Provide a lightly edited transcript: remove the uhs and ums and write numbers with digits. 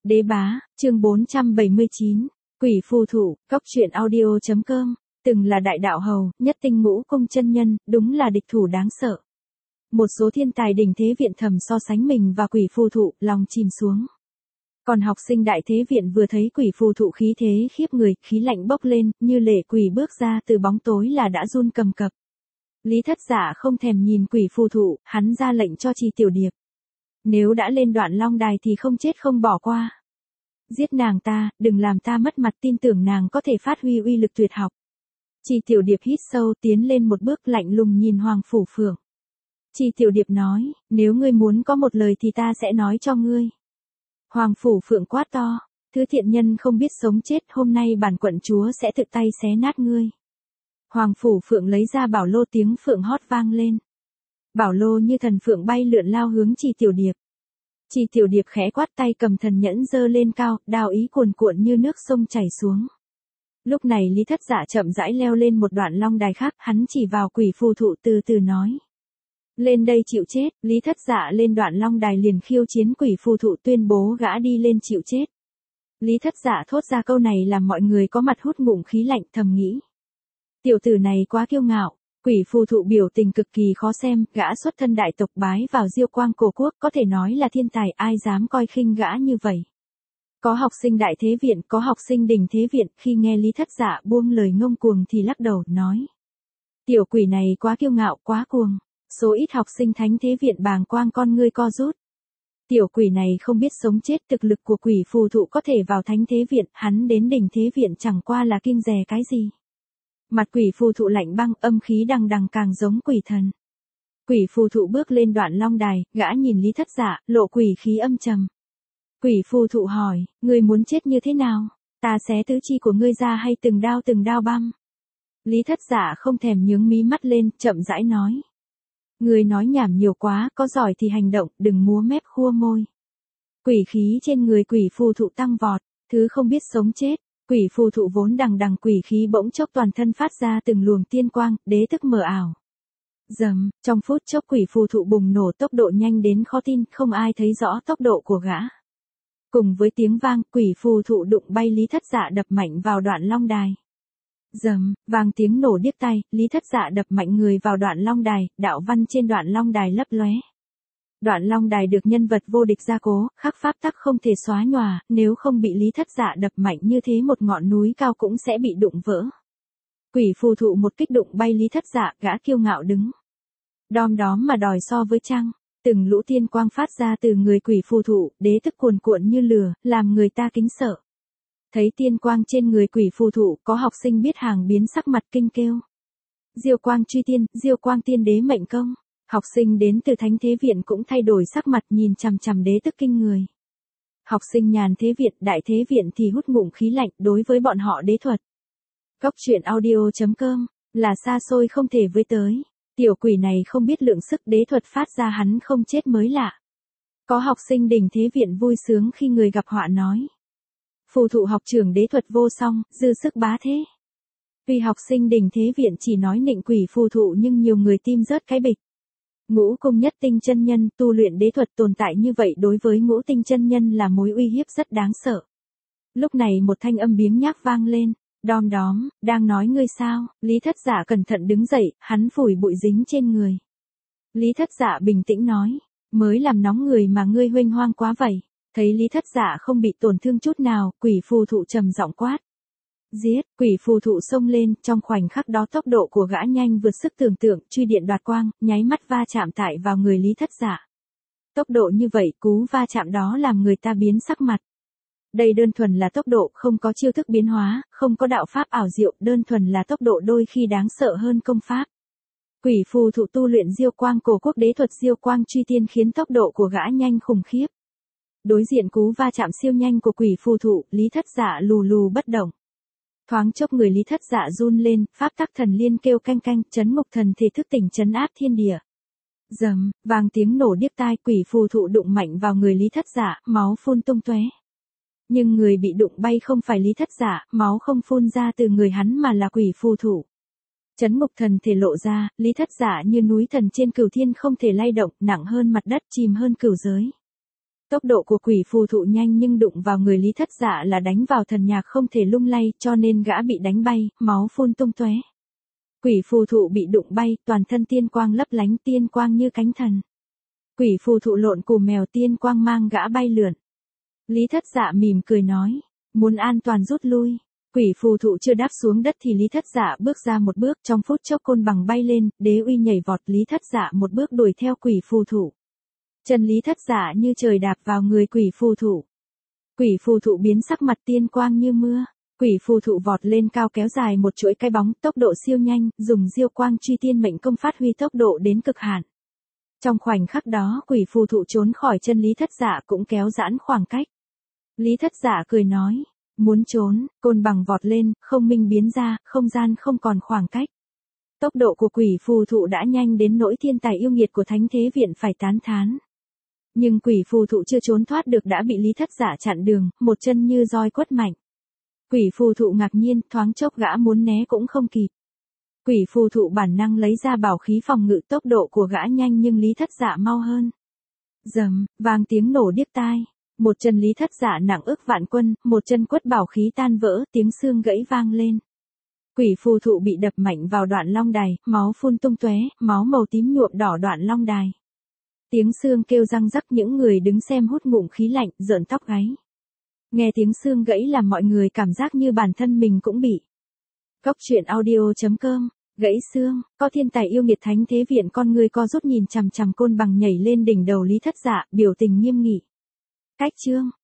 Đế bá, chương 479, Quỷ phù thụ, Cóc truyện audio.com, từng là đại đạo hầu, nhất tinh ngũ cung chân nhân, đúng là địch thủ đáng sợ. Một số thiên tài đỉnh thế viện thầm so sánh mình và quỷ phù thụ, lòng chìm xuống. Còn học sinh đại thế viện vừa thấy quỷ phù thụ khí thế khiếp người, khí lạnh bốc lên, như lệ quỷ bước ra từ bóng tối là đã run cầm cập. Lý Thất Dạ không thèm nhìn quỷ phù thụ, hắn ra lệnh cho Trì Tiểu Điệp. Nếu đã lên Đoạn Long Đài thì không chết không bỏ qua. Giết nàng ta, đừng làm ta mất mặt, tin tưởng nàng có thể phát huy uy lực tuyệt học. Trì Tiểu Điệp hít sâu tiến lên một bước lạnh lùng nhìn Hoàng Phủ Phượng. Trì Tiểu Điệp nói, nếu ngươi muốn có một lời thì ta sẽ nói cho ngươi. Hoàng Phủ Phượng quát to, thứ thiện nhân không biết sống chết, hôm nay bản quận chúa sẽ tự tay xé nát ngươi. Hoàng Phủ Phượng lấy ra bảo lô, tiếng phượng hót vang lên. Bảo lô như thần phượng bay lượn lao hướng Trì Tiểu Điệp. Trì Tiểu Điệp khẽ quát tay cầm thần nhẫn giơ lên cao, đao ý cuồn cuộn như nước sông chảy xuống. Lúc này Lý Thất Dạ chậm rãi leo lên một đoạn long đài khác, hắn chỉ vào quỷ phù thụ từ từ nói. Lên đây chịu chết. Lý Thất Dạ lên đoạn long đài liền khiêu chiến quỷ phù thụ, tuyên bố gã đi lên chịu chết. Lý Thất Dạ thốt ra câu này làm mọi người có mặt hút ngụm khí lạnh, thầm nghĩ. Tiểu tử này quá kiêu ngạo. Quỷ phù thụ biểu tình cực kỳ khó xem, gã xuất thân đại tộc bái vào Diêu Quang Cổ Quốc, có thể nói là thiên tài, ai dám coi khinh gã như vậy. Có học sinh đại thế viện, có học sinh đình thế viện, khi nghe Lý Thất Dạ buông lời ngông cuồng thì lắc đầu, nói. Tiểu quỷ này quá kiêu ngạo, quá cuồng. Số ít học sinh thánh thế viện bàng quang con ngươi co rút. Tiểu quỷ này không biết sống chết, thực lực của quỷ phù thụ có thể vào thánh thế viện, hắn đến đỉnh thế viện chẳng qua là kiêng dè cái gì. Mặt quỷ phù thụ lạnh băng, âm khí đằng đằng càng giống quỷ thần. Quỷ phù thụ bước lên đoạn long đài, gã nhìn Lý Thất Dạ, lộ quỷ khí âm trầm. Quỷ phù thụ hỏi, ngươi muốn chết như thế nào? Ta xé tứ chi của ngươi ra hay từng đao băm? Lý Thất Dạ không thèm nhướng mí mắt lên, chậm rãi nói. Ngươi nói nhảm nhiều quá, có giỏi thì hành động, đừng múa mép khua môi. Quỷ khí trên người quỷ phù thụ tăng vọt, thứ không biết sống chết. Quỷ phù thụ vốn đằng đằng quỷ khí bỗng chốc toàn thân phát ra từng luồng tiên quang, đế thức mờ ảo. Rầm, trong phút chốc quỷ phù thụ bùng nổ tốc độ nhanh đến khó tin, không ai thấy rõ tốc độ của gã. Cùng với tiếng vang, quỷ phù thụ đụng bay Lý Thất Dạ đập mạnh vào đoạn long đài. Rầm, vang tiếng nổ điếc tai, Lý Thất Dạ đập mạnh người vào đoạn long đài, đạo văn trên đoạn long đài lấp lóe. Đoạn long đài được nhân vật vô địch gia cố, khắc pháp tắc không thể xóa nhòa, nếu không bị Lý Thất Dạ đập mạnh như thế một ngọn núi cao cũng sẽ bị đụng vỡ. Quỷ phù thụ một kích đụng bay Lý Thất Dạ, gã kiêu ngạo đứng. Đom đóm mà đòi so với trăng, từng lũ tiên quang phát ra từ người quỷ phù thụ, đế thức cuồn cuộn như lửa, làm người ta kính sợ. Thấy tiên quang trên người quỷ phù thụ, có học sinh biết hàng biến sắc mặt kinh kêu. Diêu Quang truy tiên, Diêu Quang tiên đế mệnh công. Học sinh đến từ thánh thế viện cũng thay đổi sắc mặt nhìn chằm chằm đế tức kinh người. Học sinh nhàn thế viện, đại thế viện thì hút ngụm khí lạnh, đối với bọn họ đế thuật. Cóc truyện audio.com, là xa xôi không thể với tới. Tiểu quỷ này không biết lượng sức, đế thuật phát ra hắn không chết mới lạ. Có học sinh đỉnh thế viện vui sướng khi người gặp họa nói. Phù thụ học trưởng đế thuật vô song, dư sức bá thế. Vì học sinh đỉnh thế viện chỉ nói nịnh quỷ phù thụ nhưng nhiều người tim rớt cái bịch. Ngũ cung nhất tinh chân nhân tu luyện đế thuật tồn tại như vậy đối với ngũ tinh chân nhân là mối uy hiếp rất đáng sợ. Lúc này một thanh âm biếng nhác vang lên, đom đóm, đang nói ngươi sao? Lý Thất Dạ cẩn thận đứng dậy, hắn phủi bụi dính trên người. Lý Thất Dạ bình tĩnh nói, mới làm nóng người mà ngươi huênh hoang quá vậy. Thấy Lý Thất Dạ không bị tổn thương chút nào, quỷ phù thụ trầm giọng quát. Giết, quỷ phù thụ xông lên, trong khoảnh khắc đó tốc độ của gã nhanh vượt sức tưởng tượng, truy điện đoạt quang, nháy mắt va chạm tại vào người Lý Thất Dạ. Tốc độ như vậy, cú va chạm đó làm người ta biến sắc mặt. Đây đơn thuần là tốc độ, không có chiêu thức biến hóa, không có đạo pháp ảo diệu, đơn thuần là tốc độ đôi khi đáng sợ hơn công pháp. Quỷ phù thụ tu luyện Diêu Quang Cổ Quốc đế thuật Diêu Quang truy tiên khiến tốc độ của gã nhanh khủng khiếp. Đối diện cú va chạm siêu nhanh của quỷ phù thụ, Lý Thất Dạ lù lù bất động. Thoáng chốc người Lý Thất Dạ run lên, pháp tắc thần liên kêu canh canh, chấn ngục thần thể thức tỉnh trấn áp thiên địa. Rầm, vang tiếng nổ điếc tai, quỷ phù thụ đụng mạnh vào người Lý Thất Dạ, máu phun tung tóe. Nhưng người bị đụng bay không phải Lý Thất Dạ, máu không phun ra từ người hắn mà là quỷ phù thụ. Chấn ngục thần thể lộ ra, Lý Thất Dạ như núi thần trên cửu thiên không thể lay động, nặng hơn mặt đất, chìm hơn cửu giới. Tốc độ của quỷ phù thụ nhanh nhưng đụng vào người Lý Thất Dạ là đánh vào thần nhạc không thể lung lay, cho nên gã bị đánh bay, máu phun tung tóe. Quỷ phù thụ bị đụng bay, toàn thân tiên quang lấp lánh, tiên quang như cánh thần. Quỷ phù thụ lộn cù mèo, tiên quang mang gã bay lượn. Lý Thất Dạ mỉm cười nói, muốn an toàn rút lui. Quỷ phù thụ chưa đáp xuống đất thì Lý Thất Dạ bước ra một bước, trong phút chốc côn bằng bay lên, đế uy nhảy vọt, Lý Thất Dạ một bước đuổi theo quỷ phù thụ. Chân Lý Thất Dạ như trời đạp vào người quỷ phù thụ. Quỷ phù thụ biến sắc, mặt tiên quang như mưa. Quỷ phù thụ vọt lên cao, kéo dài một chuỗi cái bóng, tốc độ siêu nhanh, dùng diêu quang truy tiên mệnh công phát huy tốc độ đến cực hạn. Trong khoảnh khắc đó, quỷ phù thụ trốn khỏi chân Lý Thất Dạ cũng kéo giãn khoảng cách. Lý Thất Dạ cười nói, muốn trốn, côn bằng vọt lên, không minh biến ra, không gian không còn khoảng cách. Tốc độ của quỷ phù thụ đã nhanh đến nỗi thiên tài yêu nghiệt của Thánh Thế Viện phải tán thán. Nhưng quỷ phù thụ chưa trốn thoát được đã bị Lý Thất Dạ chặn đường, một chân như roi quất mạnh. Quỷ phù thụ ngạc nhiên, thoáng chốc gã muốn né cũng không kịp. Quỷ phù thụ bản năng lấy ra bảo khí phòng ngự, tốc độ của gã nhanh nhưng Lý Thất Dạ mau hơn. Rầm, vang tiếng nổ điếc tai. Một chân Lý Thất Dạ nặng ức vạn quân, một chân quất bảo khí tan vỡ, tiếng xương gãy vang lên. Quỷ phù thụ bị đập mạnh vào đoạn long đài, máu phun tung tóe, máu màu tím nhuộm đỏ đoạn long đài. Tiếng xương kêu răng rắc, những người đứng xem hút ngụm khí lạnh, rợn tóc gáy. Nghe tiếng xương gãy làm mọi người cảm giác như bản thân mình cũng bị. Cốc truyện audio.com, gãy xương, có thiên tài yêu nghiệt Thánh Thế Viện, con người co rút nhìn chằm chằm côn bằng nhảy lên đỉnh đầu Lý Thất Dạ, biểu tình nghiêm nghị. Cách chương